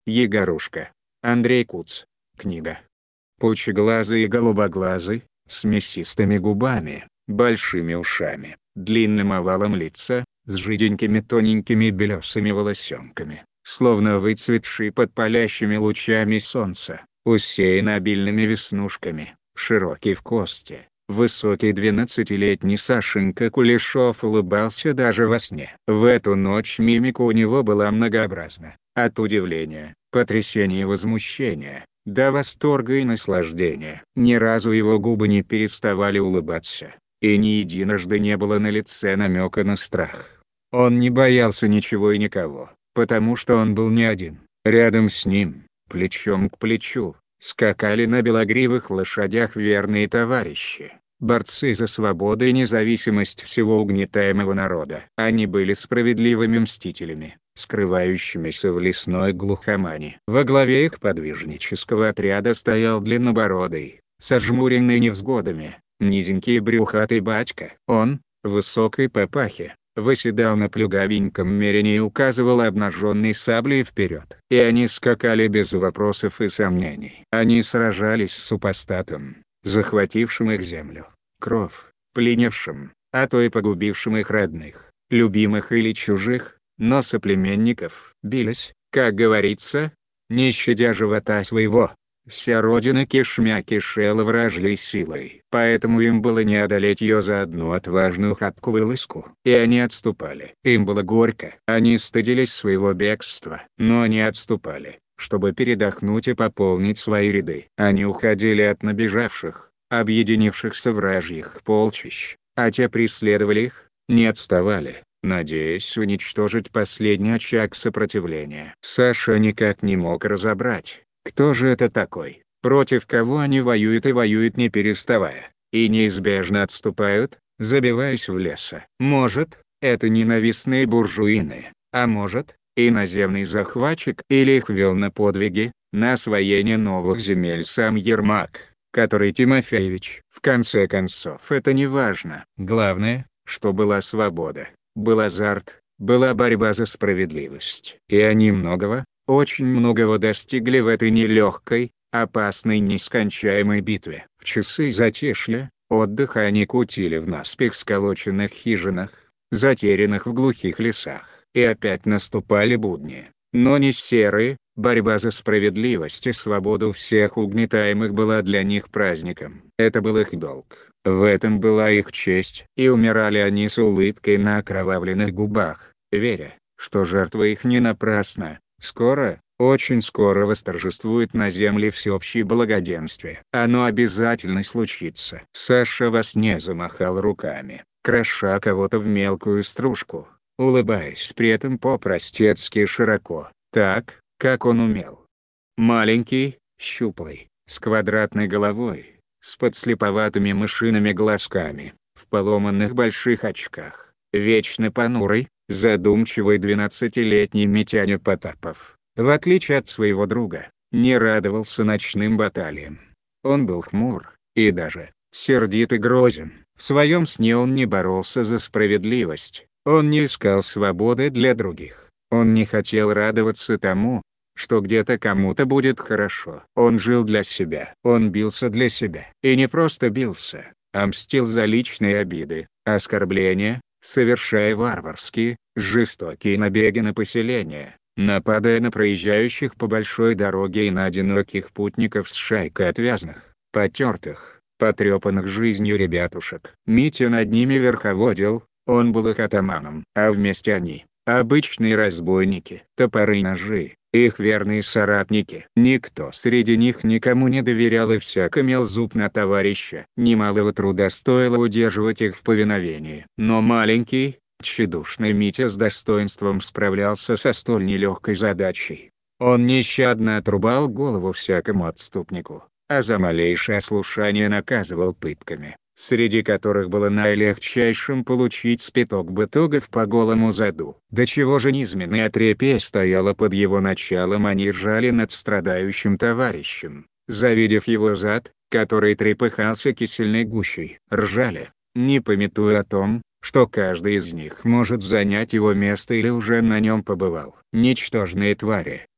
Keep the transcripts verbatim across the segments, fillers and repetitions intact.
Егорушка. Андрей Куц. Книга. Пучеглазый и голубоглазый, с мясистыми губами, большими ушами, длинным овалом лица, с жиденькими тоненькими белесыми волосенками, словно выцветший под палящими лучами солнца, усеян обильными веснушками, широкий в кости. Высокий двенадцатилетний Сашенька Кулешов улыбался даже во сне. В эту ночь мимика у него была многообразна. От удивления, потрясения и возмущения, до восторга и наслаждения. Ни разу его губы не переставали улыбаться, и ни единожды не было на лице намека на страх. Он не боялся ничего и никого, потому что он был не один. Рядом с ним, плечом к плечу, скакали на белогривых лошадях верные товарищи, борцы за свободу и независимость всего угнетаемого народа. Они были справедливыми мстителями, скрывающимися в лесной глухомане. Во главе их подвижнического отряда стоял длиннобородый, сожмуренный невзгодами, низенький брюхатый батька. Он, в высокой папахе, восседал на плюговеньком мерине и указывал обнаженной саблей вперед. И они скакали без вопросов и сомнений. Они сражались с супостатом, захватившим их землю, кров, пленившим, а то и погубившим их родных, любимых или чужих, но соплеменников. Бились, как говорится, не щадя живота своего. Вся родина кишмя кишела вражьей силой. Поэтому им было не одолеть ее за одну отважную хатку вылазку. И они отступали. Им было горько. Они стыдились своего бегства. Но они отступали, чтобы передохнуть и пополнить свои ряды. Они уходили от набежавших, объединившихся вражьих полчищ, а те преследовали их, не отставали, надеясь уничтожить последний очаг сопротивления. Саша никак не мог разобрать, кто же это такой, против кого они воюют и воюют не переставая, и неизбежно отступают, забиваясь в леса. Может, это ненавистные буржуины, а может, иноземный захватчик, или их вел на подвиги, на освоение новых земель сам Ермак, который Тимофеевич. В конце концов это не важно. Главное, что была свобода, был азарт, была борьба за справедливость. И они многого, очень многого достигли в этой нелегкой, опасной нескончаемой битве. В часы затишья, отдыха они кутили в наспех сколоченных хижинах, затерянных в глухих лесах. И опять наступали будни, но не серые. Борьба за справедливость и свободу всех угнетаемых была для них праздником. Это был их долг, в этом была их честь. И умирали они с улыбкой на окровавленных губах, веря, что жертва их не напрасна. Скоро, очень скоро восторжествует на земле всеобщее благоденствие. Оно обязательно случится. Саша во сне замахал руками, кроша кого-то в мелкую стружку, улыбаясь при этом по-простецки широко, так, как он умел. Маленький, щуплый, с квадратной головой, с подслеповатыми мышиными глазками, в поломанных больших очках, вечно понурый, задумчивый двенадцатилетний Митяня Потапов, в отличие от своего друга, не радовался ночным баталиям. Он был хмур, и даже сердит и грозен. В своем сне он не боролся за справедливость, он не искал свободы для других. Он не хотел радоваться тому, что где-то кому-то будет хорошо. Он жил для себя. Он бился для себя. И не просто бился, а мстил за личные обиды, оскорбления, совершая варварские, жестокие набеги на поселения, нападая на проезжающих по большой дороге и на одиноких путников с шайкой отвязных, потертых, потрепанных жизнью ребятушек. Митя над ними верховодил, он был их атаманом, а вместе они — обычные разбойники, топоры и ножи, их верные соратники. Никто среди них никому не доверял и всяк имел зуб на товарища. Немалого труда стоило удерживать их в повиновении. Но маленький, тщедушный Митя с достоинством справлялся со столь нелегкой задачей. Он нещадно отрубал голову всякому отступнику, а за малейшее ослушание наказывал пытками, среди которых было наилегчайшим получить спиток бытогов по голому заду. До чего же низменное отрепье стояло под его началом, они ржали над страдающим товарищем, завидев его зад, который трепыхался кисельной гущей. Ржали, не памятуя о том, что каждый из них может занять его место или уже на нем побывал. Ничтожные твари,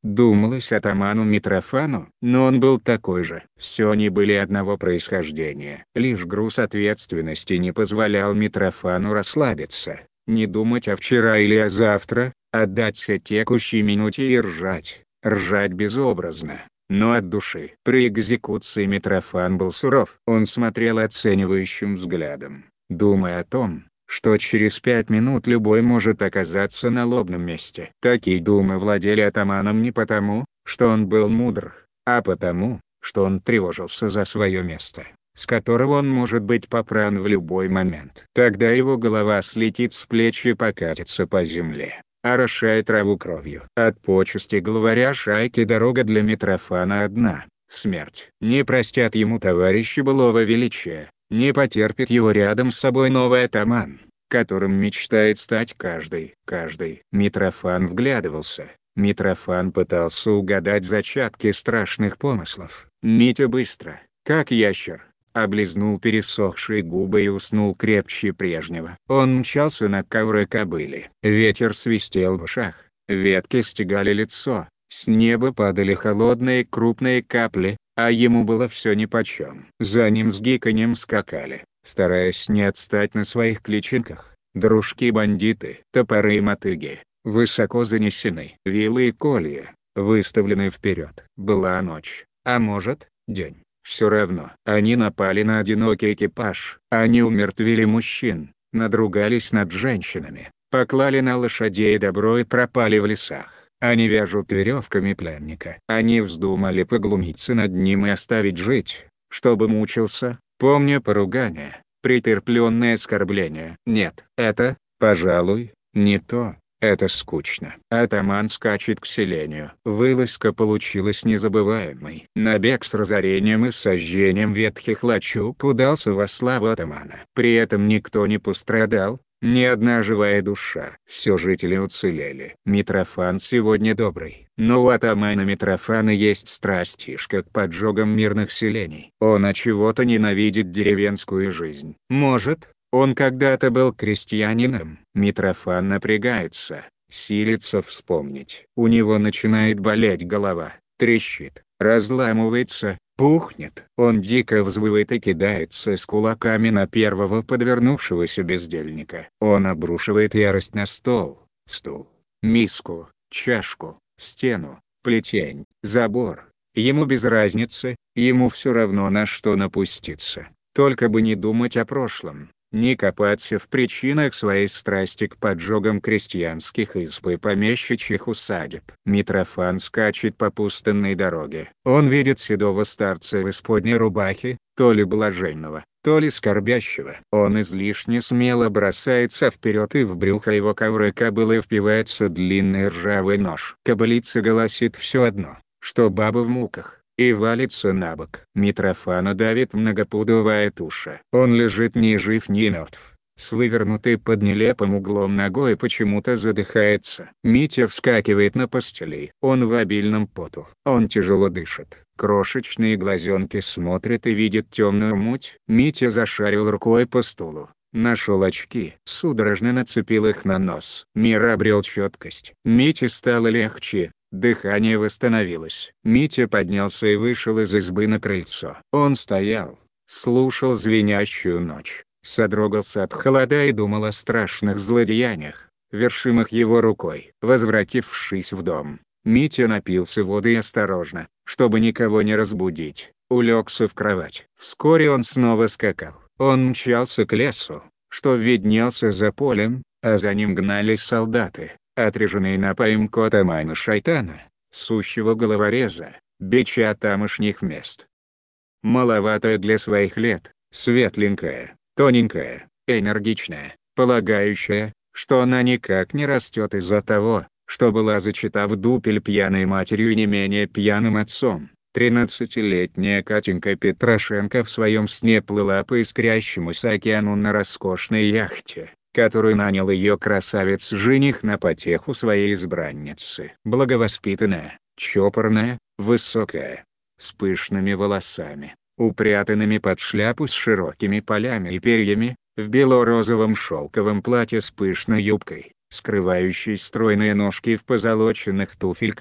Думалось атаману Митрофану, но он был такой же. Все они были одного происхождения. Лишь груз ответственности не позволял Митрофану расслабиться, не думать о вчера или о завтра, отдаться текущей минуте и ржать, ржать безобразно, но от души. При экзекуции Митрофан был суров. Он смотрел оценивающим взглядом, думая о том, что через пять минут любой может оказаться на лобном месте. Такие думы владели атаманом не потому, что он был мудр, а потому, что он тревожился за свое место, с которого он может быть попран в любой момент. Тогда его голова слетит с плеч и покатится по земле, орошая траву кровью. От почести главаря шайки дорога для Митрофана одна — смерть. Не простят ему товарищи былого величия, не потерпит его рядом с собой новый атаман, которым мечтает стать каждый. Каждый. Митрофан вглядывался. Митрофан пытался угадать зачатки страшных помыслов. Митя быстро, как ящер, облизнул пересохшие губы и уснул крепче прежнего. Он мчался на ковре кобыли. Ветер свистел в ушах, ветки стегали лицо, с неба падали холодные крупные капли, а ему было все нипочем. За ним с гиканьем скакали, стараясь не отстать на своих кличинках, дружки-бандиты. Топоры и мотыги, высоко занесены. Вилы и колья, выставлены вперед. Была ночь, а может, день. Все равно. Они напали на одинокий экипаж. Они умертвили мужчин, надругались над женщинами, поклали на лошадей добро и пропали в лесах. Они вяжут веревками пленника. Они вздумали поглумиться над ним и оставить жить, чтобы мучился, помня поругания, претерпленные оскорбления. Нет, это, пожалуй, не то. Это скучно. Атаман скачет к селению. Вылазка получилась незабываемой. Набег с разорением и сожжением ветхих лачуг удался во славу атамана. При этом никто не пострадал, ни одна живая душа. Все жители уцелели. Митрофан сегодня добрый. Но у атамана Митрофана есть страстишка к поджогам мирных селений. Он от чего-то ненавидит деревенскую жизнь. Может, он когда-то был крестьянином. Митрофан напрягается, силится вспомнить. У него начинает болеть голова, трещит, разламывается, пухнет. Он дико взвывает и кидается с кулаками на первого подвернувшегося бездельника. Он обрушивает ярость на стол, стул, миску, чашку, стену, плетень, забор. Ему без разницы, ему все равно на что напуститься. Только бы не думать о прошлом, не копаться в причинах своей страсти к поджогам крестьянских изб и помещичьих усадеб. Митрофан скачет по пустынной дороге. Он видит седого старца в исподней рубахе, то ли блаженного, то ли скорбящего. Он излишне смело бросается вперед, и в брюхо его ковра кобылы впивается длинный ржавый нож. Кобылица голосит все одно, что баба в муках, и валится на бок. Митрофана давит многопудовая туша. Он лежит ни жив ни мертв, с вывернутой под нелепым углом ногой, почему-то задыхается. Митя вскакивает на постели. Он в обильном поту. Он тяжело дышит. Крошечные глазенки смотрят и видят темную муть. Митя зашарил рукой по стулу. Нашел очки. Судорожно нацепил их на нос. Мир обрел четкость. Мите стало легче. Дыхание восстановилось. Митя поднялся и вышел из избы на крыльцо. Он стоял, слушал звенящую ночь, содрогался от холода и думал о страшных злодеяниях, вершимых его рукой. Возвратившись в дом, Митя напился воды и осторожно, чтобы никого не разбудить, улегся в кровать. Вскоре он снова скакал. Он мчался к лесу, что виднелся за полем, а за ним гнались солдаты, отряженные на поимку атамана Шайтана, сущего головореза, бича тамошних мест. Маловатая для своих лет, светленькая, тоненькая, энергичная, полагающая, что она никак не растет из-за того, что была зачата в дупель пьяной матерью и не менее пьяным отцом. Тринадцатилетняя Катенька Петрошенко в своем сне плыла по искрящемуся океану на роскошной яхте, которую нанял ее красавец-жених на потеху своей избранницы. Благовоспитанная, чопорная, высокая, с пышными волосами, упрятанными под шляпу с широкими полями и перьями, в бело-розовом шелковом платье с пышной юбкой, скрывающей стройные ножки в позолоченных туфельках,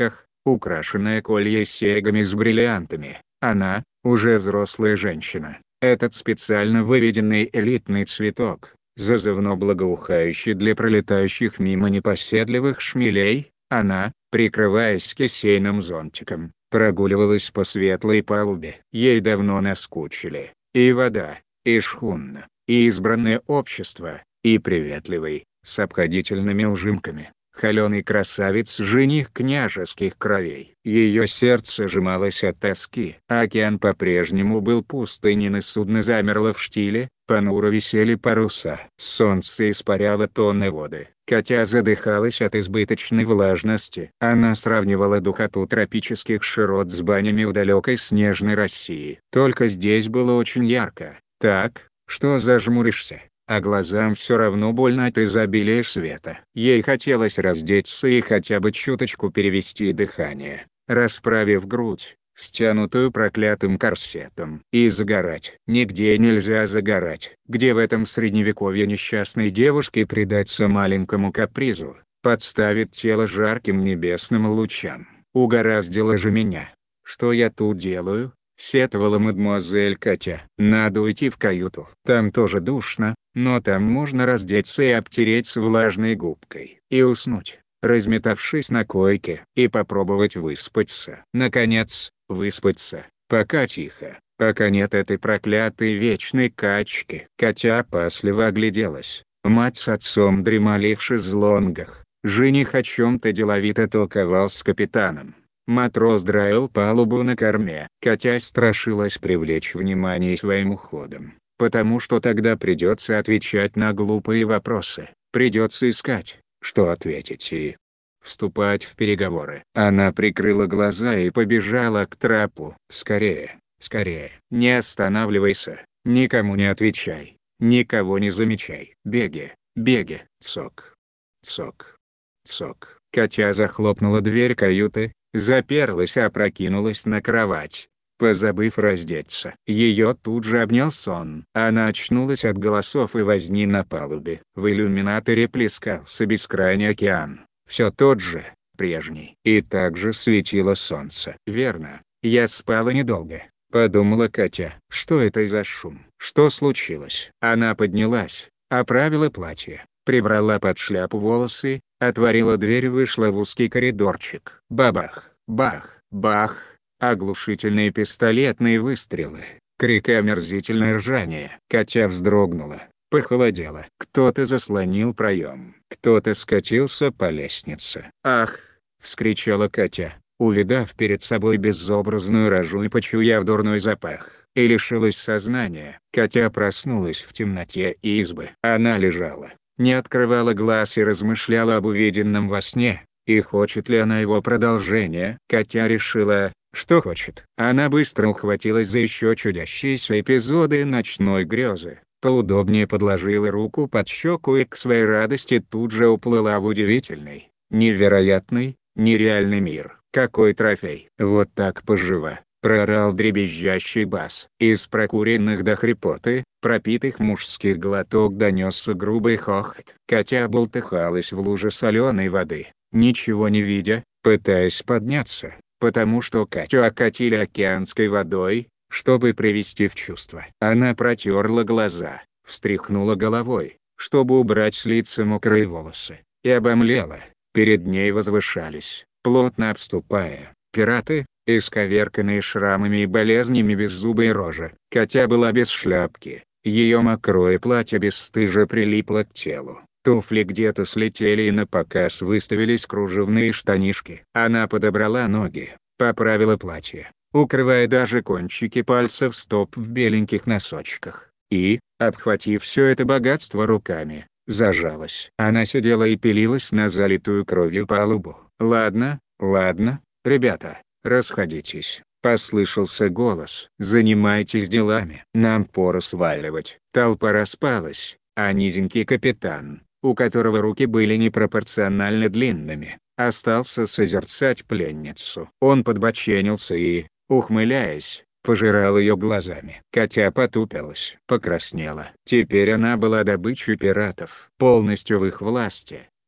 украшенная колье с серьгами с бриллиантами. Она, уже взрослая женщина. Этот специально выведенный элитный цветок, зазывно благоухающий для пролетающих мимо непоседливых шмелей, она, прикрываясь кисейным зонтиком, прогуливалась по светлой палубе. Ей давно наскучили и вода, и шхуна, и избранное общество, и приветливый, с обходительными ужимками, холеный красавец жених княжеских кровей. Ее сердце сжималось от тоски. Океан по-прежнему был пустынен, и судно замерло в штиле, понуро висели паруса. Солнце испаряло тонны воды. Катя задыхалась от избыточной влажности. Она сравнивала духоту тропических широт с банями в далекой снежной России. Только здесь было очень ярко, так, что зажмуришься, а глазам все равно больно от изобилия света. Ей хотелось раздеться и хотя бы чуточку перевести дыхание, расправив грудь, стянутую проклятым корсетом, и загорать. Нигде нельзя загорать. Где в этом средневековье несчастной девушке предаться маленькому капризу, подставить тело жарким небесным лучам? Угораздило же меня. Что я тут делаю? Сетовала мадемуазель Катя. Надо уйти в каюту. Там тоже душно, но там можно раздеться и обтереться влажной губкой. И уснуть, разметавшись на койке, и попробовать выспаться. Наконец, выспаться, пока тихо, пока нет этой проклятой вечной качки. Катя опасливо огляделась. Мать с отцом дремали в шезлонгах. Жених о чем-то деловито толковал с капитаном. Матрос драил палубу на корме. Катя страшилась привлечь внимание своим уходом, потому что тогда придется отвечать на глупые вопросы, придется искать, что ответить, и вступать в переговоры. Она прикрыла глаза и побежала к трапу. Скорее, скорее. Не останавливайся, никому не отвечай, никого не замечай. Беги, беги. Цок, цок, цок. Катя захлопнула дверь каюты, заперлась и опрокинулась на кровать, позабыв раздеться. Ее тут же обнял сон. Она очнулась от голосов и возни на палубе. В иллюминаторе плескался бескрайний океан, все тот же, прежний. И также светило солнце. «Верно, я спала недолго», — подумала Катя. «Что это за шум? Что случилось?» Она поднялась, оправила платье, прибрала под шляпу волосы, отворила дверь и вышла в узкий коридорчик. Бабах, бах, бах, оглушительные пистолетные выстрелы, крик и омерзительное ржание. Катя вздрогнула, похолодела. Кто-то заслонил проем, кто-то скатился по лестнице. «Ах!» — вскричала Катя, увидав перед собой безобразную рожу и почуяв дурной запах, и лишилась сознания. Катя проснулась в темноте избы. Она лежала, не открывала глаз и размышляла об увиденном во сне, и хочет ли она его продолжения. Катя решила, что хочет. Она быстро ухватилась за еще чудящиеся эпизоды ночной грезы, поудобнее подложила руку под щеку и к своей радости тут же уплыла в удивительный, невероятный, нереальный мир. Какой трофей! Вот так поживо! Проорал дребезжащий бас. Из прокуренных до хрипоты, пропитых мужских глоток донесся грубый хохот. Катя бултыхалась в луже соленой воды, ничего не видя, пытаясь подняться, потому что Катю окатили океанской водой, чтобы привести в чувство. Она протерла глаза, встряхнула головой, чтобы убрать с лица мокрые волосы, и обомлела. Перед ней возвышались, плотно обступая, пираты, исковерканные шрамами и болезнями беззубые рожи. Катя была без шляпки, ее мокрое платье бесстыже прилипло к телу. Туфли где-то слетели и напоказ выставились кружевные штанишки. Она подобрала ноги, поправила платье, укрывая даже кончики пальцев стоп в беленьких носочках, и, обхватив все это богатство руками, зажалась. Она сидела и пилилась на залитую кровью палубу. «Ладно, ладно, ребята, расходитесь», — послышался голос. «Занимайтесь делами. Нам пора сваливать». Толпа распалась, а низенький капитан, у которого руки были непропорционально длинными, остался созерцать пленницу. Он подбоченился и, ухмыляясь, пожирал ее глазами. Катя потупилась, покраснела. Теперь она была добычей пиратов, полностью в их власти,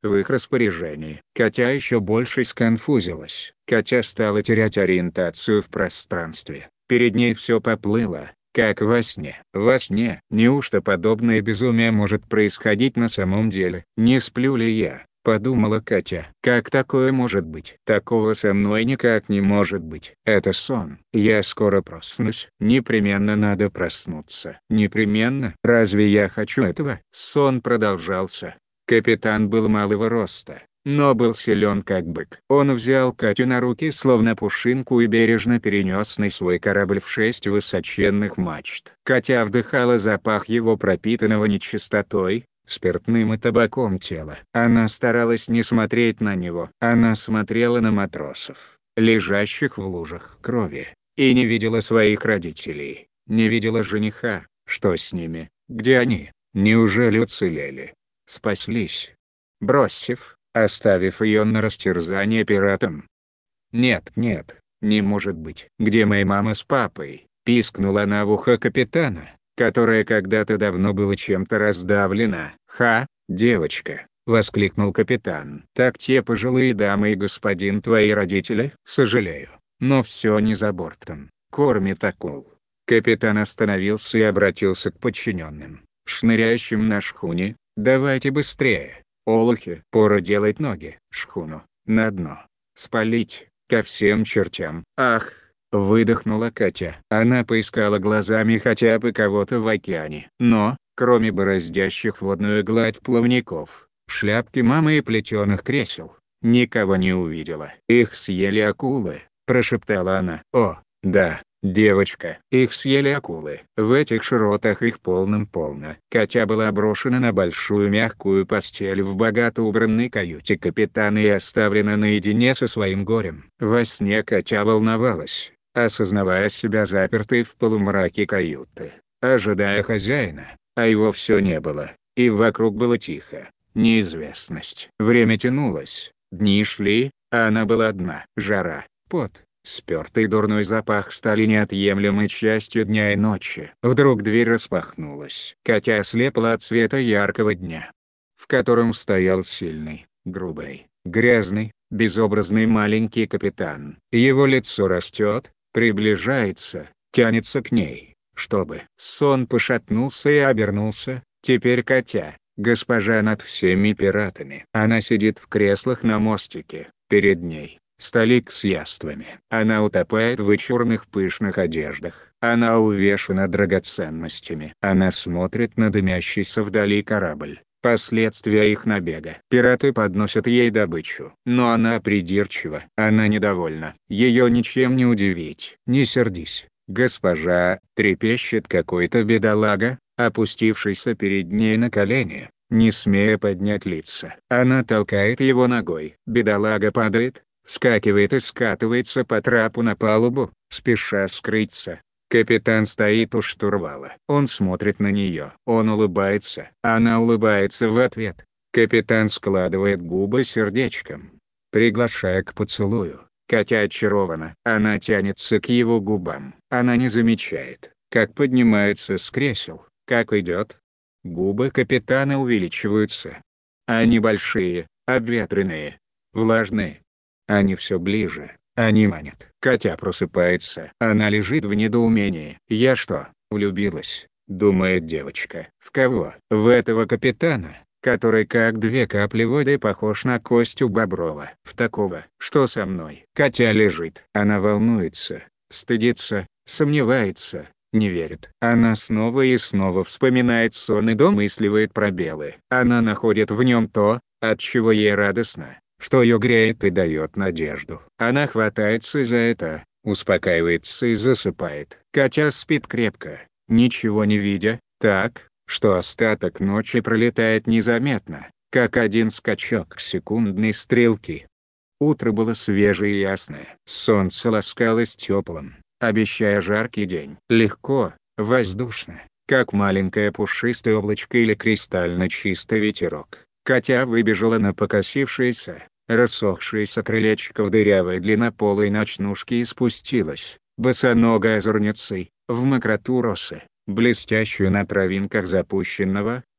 в их распоряжении. Катя еще больше сконфузилась. Катя стала терять ориентацию в пространстве. Перед ней все поплыло, как во сне. Во сне? Неужто подобное безумие может происходить на самом деле? «Не сплю ли я?» — подумала Катя. «Как такое может быть? Такого со мной никак не может быть. Это сон. Я скоро проснусь. Непременно надо проснуться. Непременно. Разве я хочу этого?» Сон продолжался. Капитан был малого роста, но был силен как бык. Он взял Катю на руки словно пушинку и бережно перенес на свой корабль в шесть высоченных мачт. Катя вдыхала запах его пропитанного нечистотой, спиртным и табаком тела. Она старалась не смотреть на него. Она смотрела на матросов, лежащих в лужах крови, и не видела своих родителей, не видела жениха. Что с ними? Где они? Неужели уцелели? Спаслись? Бросив, оставив ее на растерзание пиратам? «Нет, нет, не может быть. Где моя мама с папой?» — пискнула она в ухо капитана, которое когда-то давно было чем-то раздавлено. «Ха, девочка!» — воскликнул капитан. «Так те пожилые дамы и господин твои родители?» «Сожалею, но все не за бортом. Кормит акул». Капитан остановился и обратился к подчиненным, шныряющим на шхуне. «Давайте быстрее, олухи! Пора делать ноги, шхуну, на дно. Спалить, ко всем чертям!» «Ах!» — выдохнула Катя. Она поискала глазами хотя бы кого-то в океане. Но, кроме бороздящих водную гладь плавников, шляпки мамы и плетеных кресел, никого не увидела. «Их съели акулы», — прошептала она. «О, да, девочка, их съели акулы. В этих широтах их полным-полно». Катя была брошена на большую мягкую постель в богато убранной каюте капитана и оставлена наедине со своим горем. Во сне Катя волновалась, осознавая себя запертой в полумраке каюты, ожидая хозяина, а его все не было, и вокруг было тихо. Неизвестность. Время тянулось, дни шли, а она была одна. Жара, пот, спёртый дурной запах стали неотъемлемой частью дня и ночи. Вдруг дверь распахнулась. Катя ослепла от света яркого дня, в котором стоял сильный, грубый, грязный, безобразный маленький капитан. Его лицо растет, приближается, тянется к ней, чтобы... Сон пошатнулся и обернулся. Теперь Катя, госпожа над всеми пиратами. Она сидит в креслах на мостике. Перед ней столик с яствами. Она утопает в вычурных пышных одеждах. Она увешана драгоценностями. Она смотрит на дымящийся вдали корабль. Последствия их набега. Пираты подносят ей добычу. Но она придирчива. Она недовольна. Ее ничем не удивить. «Не сердись, госпожа», — трепещет какой-то бедолага, опустившийся перед ней на колени, не смея поднять лица. Она толкает его ногой. Бедолага падает, вскакивает и скатывается по трапу на палубу, спеша скрыться. Капитан стоит у штурвала. Он смотрит на нее. Он улыбается. Она улыбается в ответ. Капитан складывает губы сердечком, приглашая к поцелую. Катя очарована. Она тянется к его губам. Она не замечает, как поднимается с кресел, как идет. Губы капитана увеличиваются. Они большие, обветренные, влажные. Они все ближе. Они манят. Катя просыпается. Она лежит в недоумении. «Я что, влюбилась?» — думает девочка. «В кого?» «В этого капитана, который как две капли воды похож на Костю Боброва. В такого. Что со мной?» Катя лежит. Она волнуется, стыдится, сомневается, не верит. Она снова и снова вспоминает сон и домысливает пробелы. Она находит в нем то, от чего ей радостно, что ее греет и дает надежду. Она хватается за это, успокаивается и засыпает. Катя спит крепко, ничего не видя, так, что остаток ночи пролетает незаметно, как один скачок секундной стрелки. Утро было свежее и ясное. Солнце ласкалось теплым, обещая жаркий день. Легко, воздушно, как маленькое пушистое облачко или кристально чистый ветерок. Катя выбежала на покосившееся, рассохшееся крылечко в дырявой длиннополой ночнушке и спустилась, босоногой озорницей, в мокроту росы, блестящую на травинках запущенного,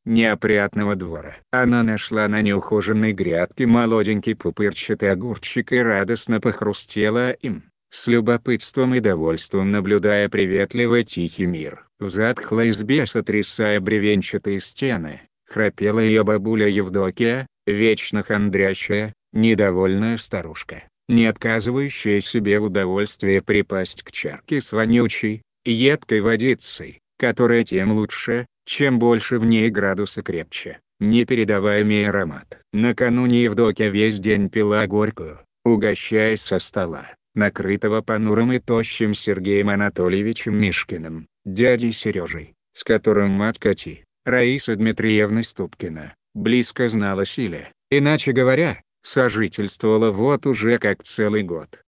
неопрятного двора. Она нашла на неухоженной грядке молоденький пупырчатый огурчик и радостно похрустела им, с любопытством и довольством наблюдая приветливый тихий мир. В затхлой избе, сотрясая бревенчатые стены, храпела ее бабуля Евдокия, вечно хандрящая, недовольная старушка, не отказывающая себе в удовольствии припасть к чарке с вонючей, едкой водицей, которая тем лучше, чем больше в ней градуса крепче, непередаваемый аромат. Накануне Евдокия весь день пила горькую, угощаясь со стола, накрытого понурым и тощим Сергеем Анатольевичем Мишкиным, дядей Сережей, с которым мать Кати, Раиса Дмитриевна Ступкина, близко знала Силе, иначе говоря, сожительствовала вот уже как целый год.